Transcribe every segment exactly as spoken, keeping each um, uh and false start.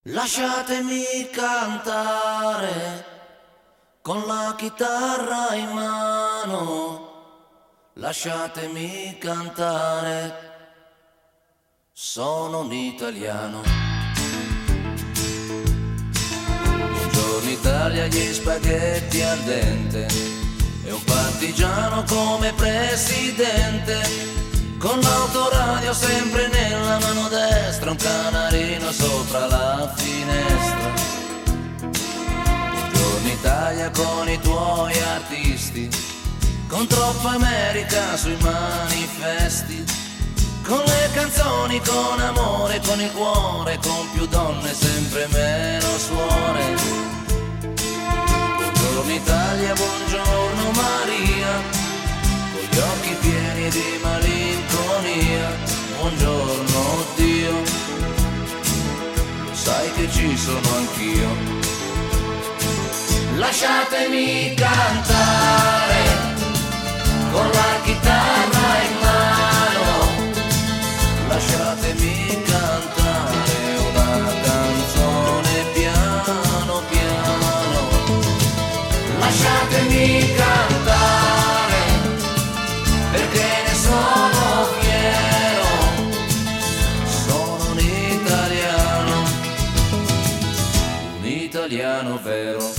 Lasciatemi cantare con la chitarra in mano, lasciatemi cantare, sono un italiano. Buongiorno Italia, gli spaghetti al dente e un partigiano come presidente, con l'autoradio sempre nella mano destra, un canarino sopra la finestra. Buongiorno Italia con i tuoi artisti, con troppa America sui manifesti, con le canzoni, con amore, con il cuore, con più donne, sempre meno suore. Buongiorno Italia, buongiorno Maria, con gli occhi pieni di malinconia. Buongiorno Dio, lo sai che ci sono anch'io. Lasciatemi cantare con la chitarra in mano, lasciatemi cantare una canzone piano piano, lasciatemi cantare perché ne sono fiero, sono un italiano, un italiano vero.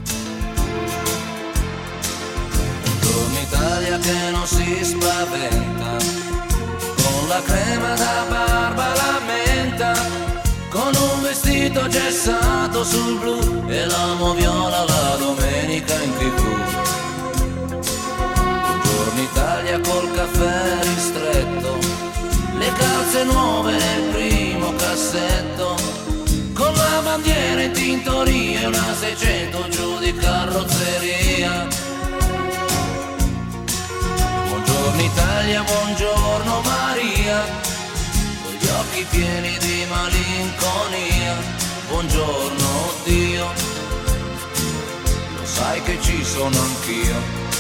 Italia che non si spaventa, con la crema da barba la menta, con un vestito gessato sul blu e l'amo viola la domenica in tv. Buongiorno Italia col caffè ristretto, le calze nuove nel primo cassetto, con la bandiera in tintoria e una seicento giù di carrozzeria. Buongiorno Italia, buongiorno Maria, con gli occhi pieni di malinconia. Buongiorno Dio, lo sai che ci sono anch'io.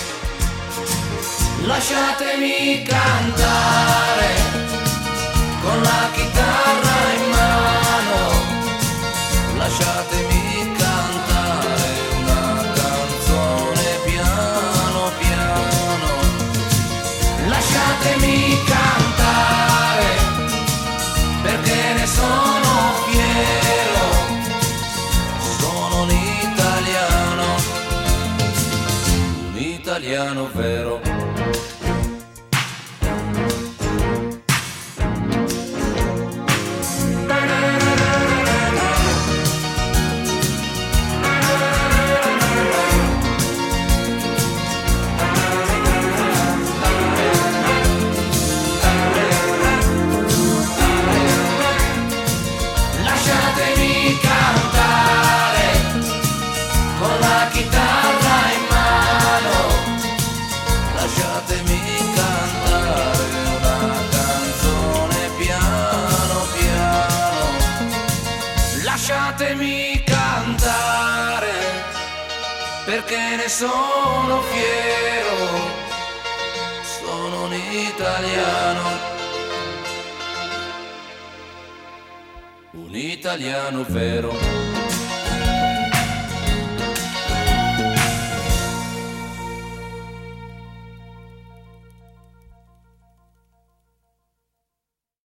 Lasciatemi cantare con la chitarra in mano, lasciatemi cantare una canzone piano piano, lasciatemi cantare perché ne sono fiero, sono un italiano, un italiano vero. Lasciatemi cantare perché ne sono fiero, sono un italiano, un italiano vero.